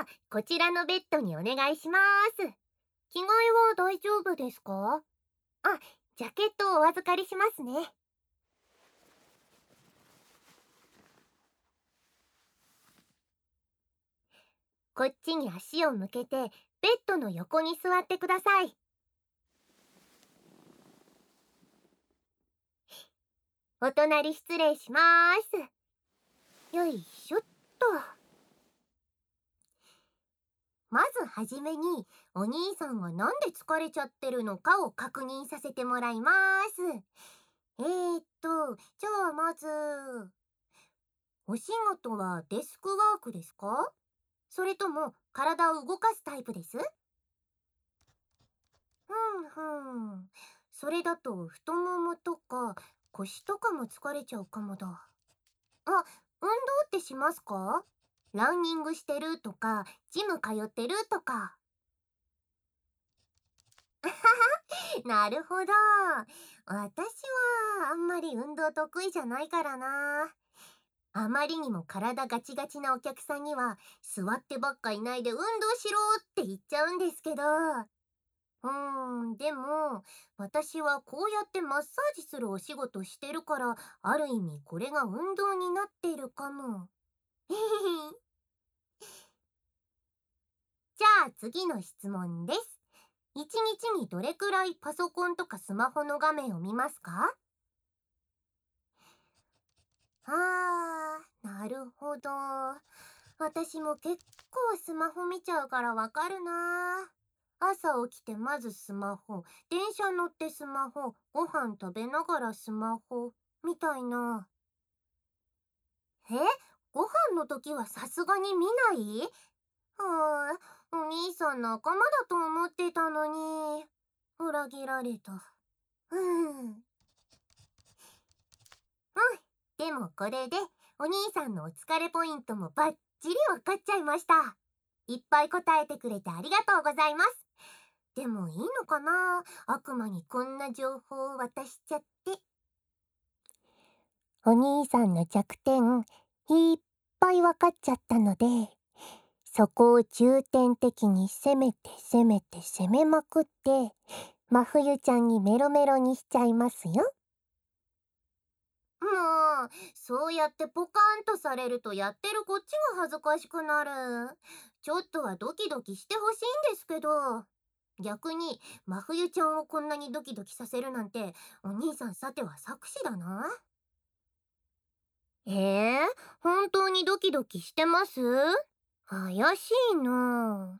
こちらのベッドにお願いします。着替えは大丈夫ですか？あ、ジャケットをお預かりしますね。こっちに足を向けて、ベッドの横に座ってください。お隣失礼します。よいしょっと。まずはじめに、お兄さんがなんで疲れちゃってるのかを確認させてもらいます。じゃあまず、お仕事はデスクワークですか？それとも体を動かすタイプです？それだと太ももとか腰とかも疲れちゃうかもだ。あ、運動ってしますか？ランニングしてるとか、ジム通ってるとか。なるほど。私はあんまり運動得意じゃないからな。あまりにも体ガチガチなお客さんには、座ってばっかいないで運動しろって言っちゃうんですけど。でも、私はこうやってマッサージするお仕事してるから、ある意味これが運動になっているかも。じゃあ次の質問です。一日にどれくらいパソコンとかスマホの画面を見ますか？なるほど。私も結構スマホ見ちゃうからわかるな。朝起きてまずスマホ、電車乗ってスマホ、ご飯食べながらスマホ、みたいな。え、ご飯の時はさすがに見ない？お兄さん仲間だと思ってたのに。裏切られた。でもこれでお兄さんのお疲れポイントもバッチリ分かっちゃいました。いっぱい答えてくれてありがとうございます。でもいいのかな、悪魔にこんな情報を渡しちゃって。お兄さんの弱点いっぱい分かっちゃったので、そこを重点的に攻めまくって、真冬ちゃんにメロメロにしちゃいますよ。もう、そうやってポカーンとされるとやってるこっちが恥ずかしくなる。ちょっとはドキドキしてほしいんですけど。逆に、真冬ちゃんをこんなにドキドキさせるなんて、お兄さんさては作詞だな。本当にドキドキしてます？怪しいな。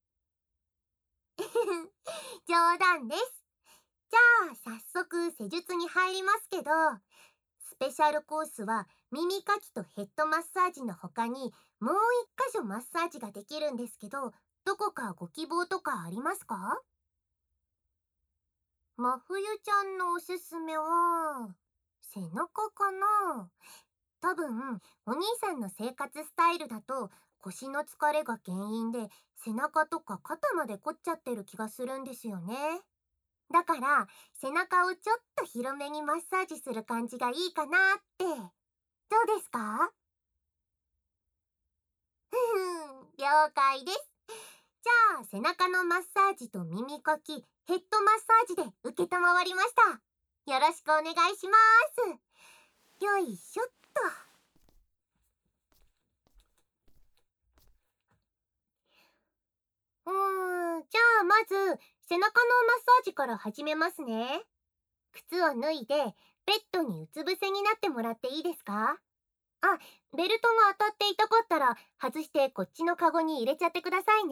冗談です。じゃあ、早速施術に入りますけど、スペシャルコースは耳かきとヘッドマッサージの他にもう一箇所マッサージができるんですけど、どこかご希望とかありますか？真冬ちゃんのおすすめは背中かな。多分お兄さんの生活スタイルだと腰の疲れが原因で背中とか肩まで凝っちゃってる気がするんですよね。だから背中をちょっと広めにマッサージする感じがいいかなって。どうですか？了解です。じゃあ背中のマッサージと耳かき、ヘッドマッサージで承りました。よろしくお願いします。よいしょっと。じゃあまず背中のマッサージから始めますね。靴を脱いでベッドにうつ伏せになってもらっていいですか？あ、ベルトが当たって痛かったら外してこっちのカゴに入れちゃってくださいね。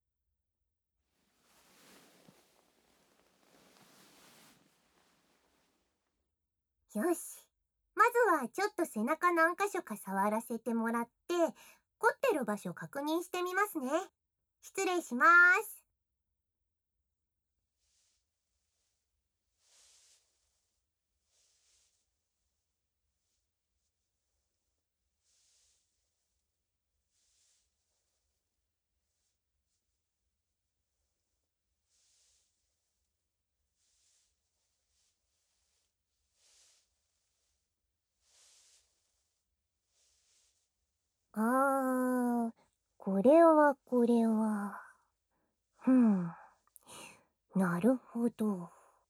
よし。まずはちょっと背中何箇所か触らせてもらって、凝ってる場所確認してみますね。失礼します。あー、 これはこれは。なるほど。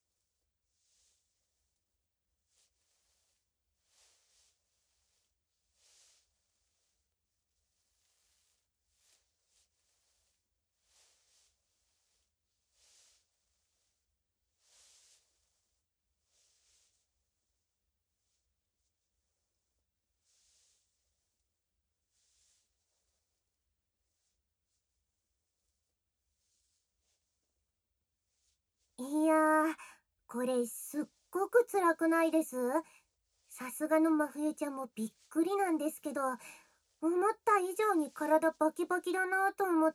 いやー、これすっごく辛くないです？さすがの真冬ちゃんもびっくりなんですけど、思った以上に体バキバキだなと思って。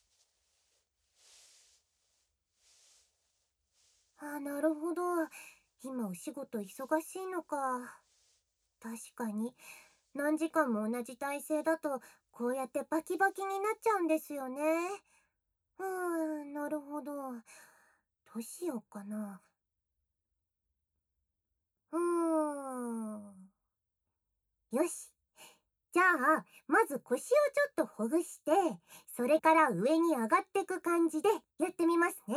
なるほど。今お仕事忙しいのか。確かに、何時間も同じ体勢だと、こうやってバキバキになっちゃうんですよね。なるほど。どうしようかな。うーん。よし。じゃあ、まず腰をちょっとほぐして、それから上に上がってく感じでやってみますね。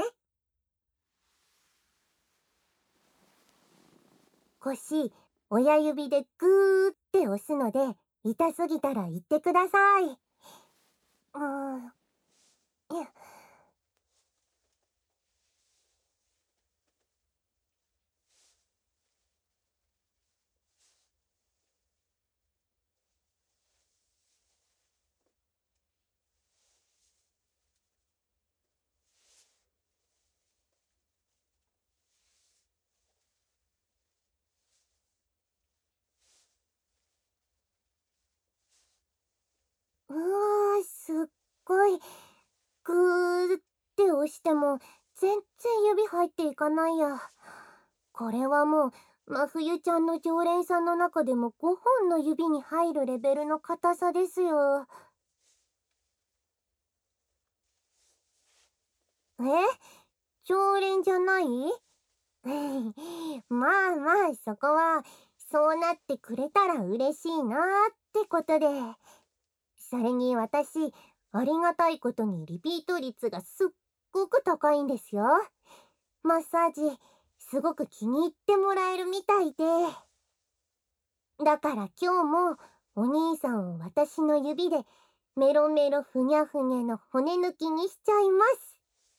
腰、親指でグーって押すので、痛すぎたら言ってください。うーん、いや、すっごい、グーって押しても、全然指入っていかないや。これはもう、真冬ちゃんの常連さんの中でも5本の指に入るレベルの硬さですよ。え、常連じゃない？まあまあ、そこは、そうなってくれたら嬉しいなってことで。それに私、ありがたいことにリピート率がすっごく高いんですよ。マッサージ、すごく気に入ってもらえるみたいで。だから今日も、お兄さんを私の指で、メロメロふにゃふにゃの骨抜きにしちゃいます。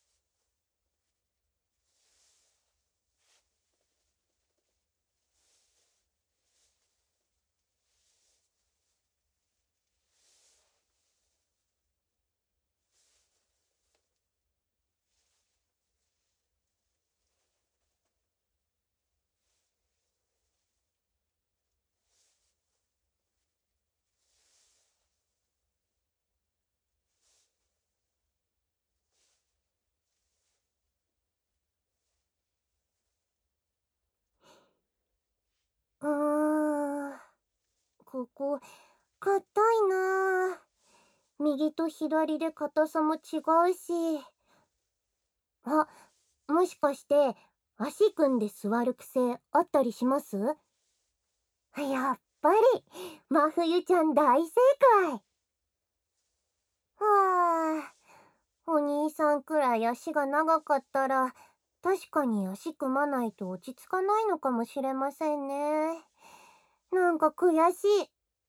うーん、ここ、硬いなあ。右と左で硬さも違うし。あ、もしかして、足組んで座る癖あったりします？やっぱり、真冬ちゃん大正解。はあ、お兄さんくらい足が長かったら、確かに足組まないと落ち着かないのかもしれませんね。なんか悔しい。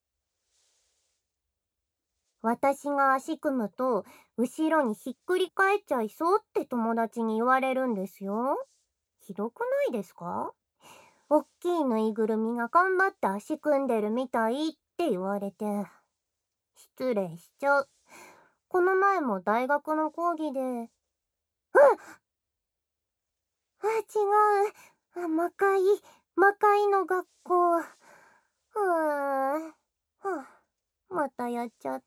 私が足組むと、後ろにひっくり返っちゃいそうって友達に言われるんですよ。ひどくないですか？おっきいぬいぐるみが頑張って足組んでるみたいって言われて。失礼しちゃう。この前も大学の講義で、違う。魔界の学校。またやっちゃった。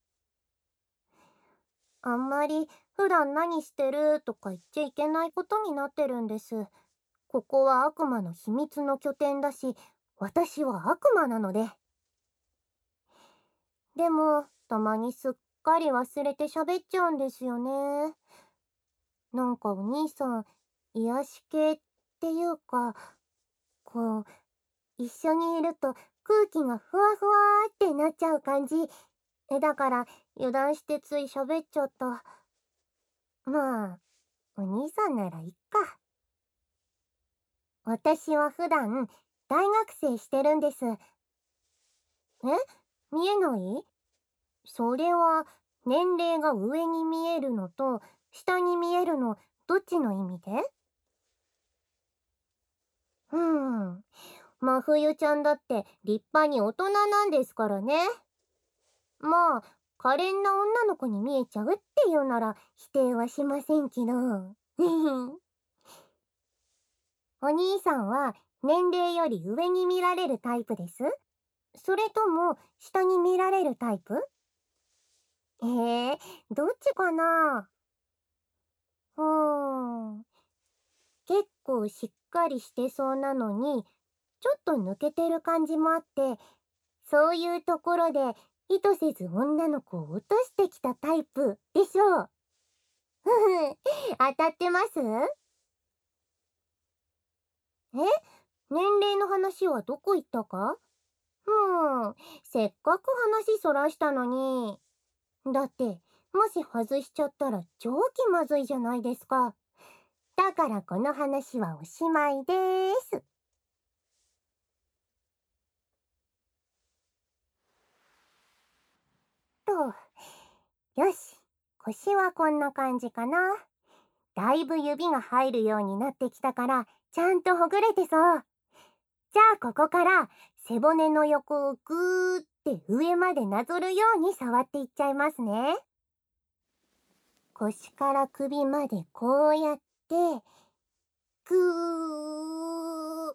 あんまり普段何してるとか言っちゃいけないことになってるんです。ここは悪魔の秘密の拠点だし、私は悪魔なので。でも、たまにすっかり忘れて喋っちゃうんですよね。なんかお兄さん、癒し系っていうか、こう、一緒にいると空気がふわふわってなっちゃう感じ、 だから油断してつい喋っちゃった。まあ、お兄さんならいっか。私は普段、大学生してるんです。見えない？それは、年齢が上に見えるのと、下に見えるの、どっちの意味で？真冬ちゃんだって立派に大人なんですからね。まあ、可憐な女の子に見えちゃうっていうなら否定はしませんけど。お兄さんは年齢より上に見られるタイプです？それとも下に見られるタイプ？えー、どっちかな？うーん、結構しっかりしてそうなのに、ちょっと抜けてる感じもあって、そういうところで意図せず女の子を落としてきたタイプでしょう。当たってます？え、年齢の話はどこ行ったか？せっかく話そらしたのに。だって、もし外しちゃったら超気まずいじゃないですか。だからこの話はおしまいです。と、よし、腰はこんな感じかな。だいぶ指が入るようになってきたから、ちゃんとほぐれてそう。じゃあここから背骨の横をぐーって上までなぞるように触っていっちゃいますね。腰から首までこうやって、ぐー。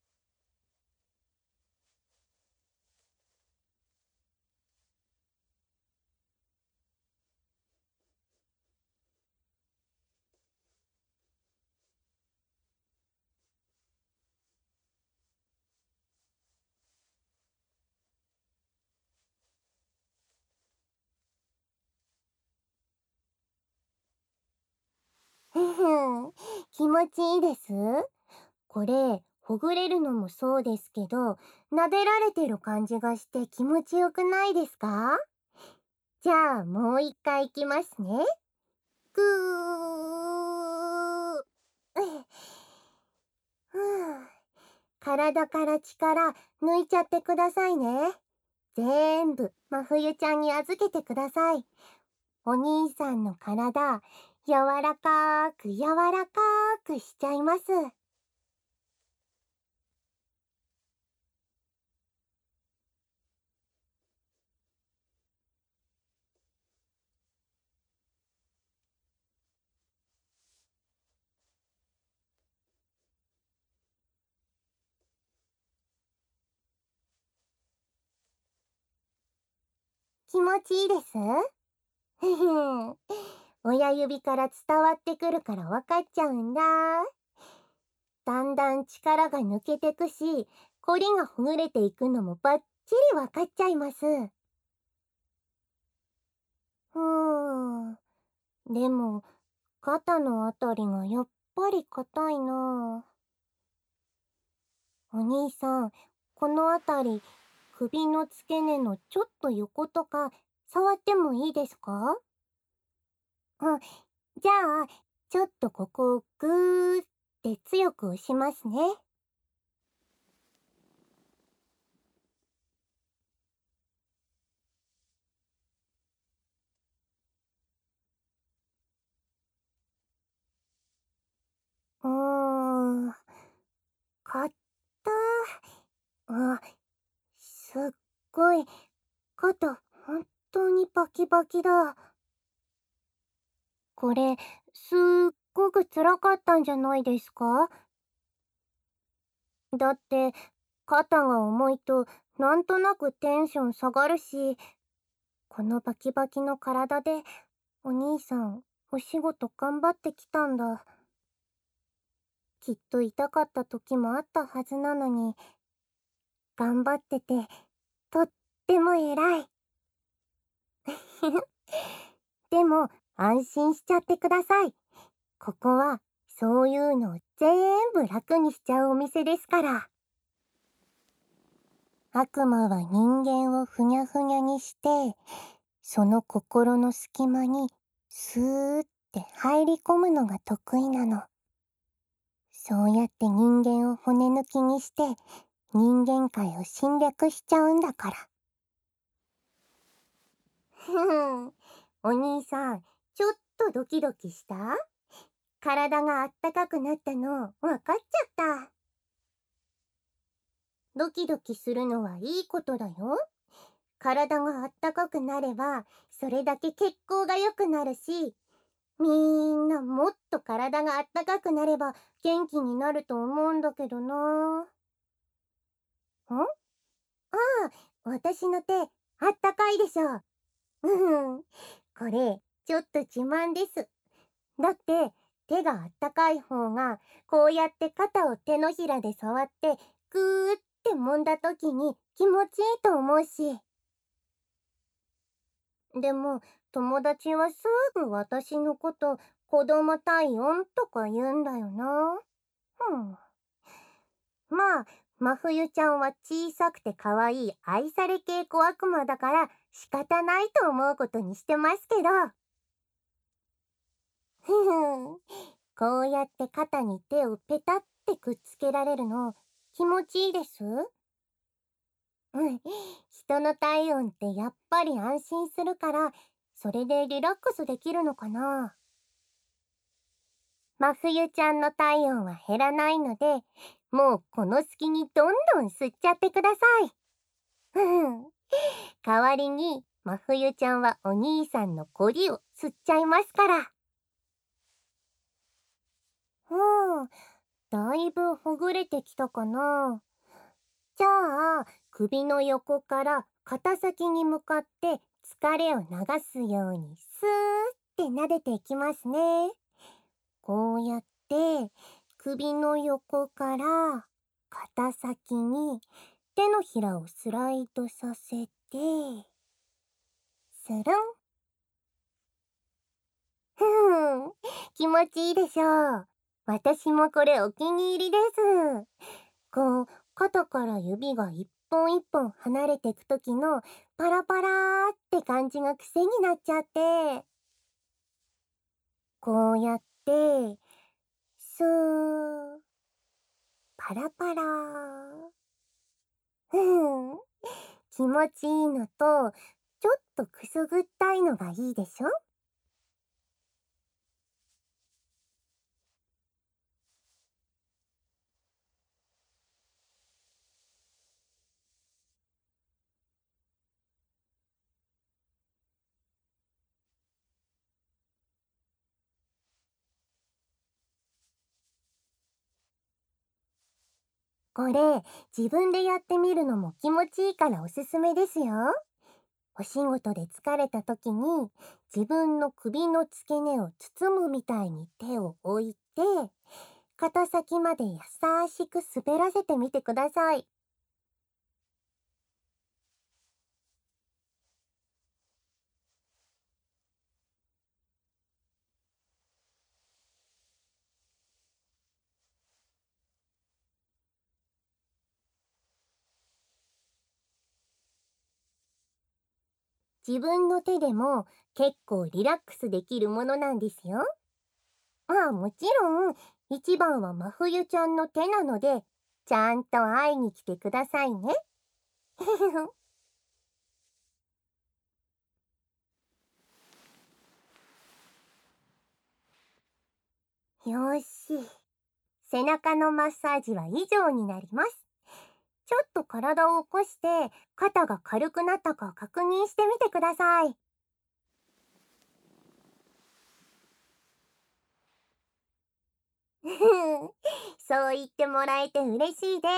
ふふ気持ちいいです？これ、ほぐれるのもそうですけど、撫でられてる感じがして気持ちよくないですか？じゃあもう一回いきますね。ぐー。ふぅ体から力抜いちゃってくださいね。全部真冬ちゃんに預けてください。お兄さんの体、柔らかーく柔らかーくしちゃいます。気持ちいいです？ふふん。親指から伝わってくるからわかっちゃうんだ。だんだん力が抜けてくし、こりがほぐれていくのもバッチリわかっちゃいます。でも、肩のあたりがやっぱり硬いな。お兄さん、このあたり、首の付け根のちょっと横とか、触ってもいいですか？じゃあ、ちょっとここをぐーって強く押しますね。うーん、硬あ、すっごい、肩、本当にバキバキだ。これ、すっごく辛かったんじゃないですか？だって、肩が重いと、なんとなくテンション下がるし、このバキバキの体で、お兄さん、お仕事頑張ってきたんだ。きっと痛かった時もあったはずなのに、頑張ってて、とっても偉い。でも、安心しちゃってください。ここは、そういうのを全部楽にしちゃうお店ですから。悪魔は人間をふにゃふにゃにして、 その心の隙間にスーって入り込むのが得意なの。そうやって人間を骨抜きにして人間界を侵略しちゃうんだから。ふん、お兄さん、ちょっとドキドキした？体があったかくなったのわかっちゃった。ドキドキするのはいいことだよ。体があったかくなればそれだけ血行が良くなるし、みんなもっと体があったかくなれば元気になると思うんだけどな。ああ、私の手あったかいでしょ。うん、これちょっと自慢です。だって手があったかい方がこうやって肩を手のひらで触ってグーって揉んだ時に気持ちいいと思うし。でも友達はすぐ私のこと子供体温とか言うんだよな。まあ真冬ちゃんは小さくて可愛い愛され系小悪魔だから仕方ないと思うことにしてますけど。ふふん、こうやって肩に手をペタってくっつけられるの気持ちいいです。うん、人の体温ってやっぱり安心するから、それでリラックスできるのかな。真冬ちゃんの体温は減らないので、もうこの隙にどんどん吸っちゃってください。うん、代わりに真冬ちゃんはお兄さんのコリを吸っちゃいますから。うん、だいぶほぐれてきたかな。じゃあ首の横から肩先に向かって疲れを流すようにスーって撫でていきますね。こうやって首の横から肩先に手のひらをスライドさせてスルン。ふん、気持ちいいでしょう。私もこれお気に入りです。こう肩から指が一本一本離れていく時のパラパラーって感じが癖になっちゃって、こうやってスーパラパラー、うん、気持ちいいのとちょっとくすぐったいのがいいでしょ。これ自分でやってみるのも気持ちいいからおすすめですよ。お仕事で疲れた時に自分の首の付け根を包むみたいに手を置いて肩先まで優しく滑らせてみてください。自分の手でも結構リラックスできるものなんですよ。まあもちろん一番は真冬ちゃんの手なのでちゃんと会いに来てくださいね。よし。背中のマッサージは以上になります。ちょっと体を起こして肩が軽くなったか確認してみてください。そう言ってもらえて嬉しいです。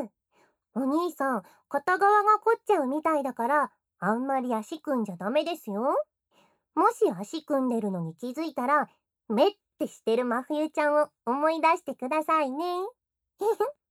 お兄さん、片側が凝っちゃうみたいだから、あんまり足組んじゃダメですよ。もし足組んでるのに気づいたら、めってしてる真冬ちゃんを思い出してくださいね。